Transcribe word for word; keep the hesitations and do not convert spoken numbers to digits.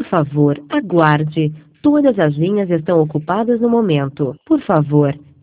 Por favor, aguarde. Todas as linhas estão ocupadas no momento. Por favor,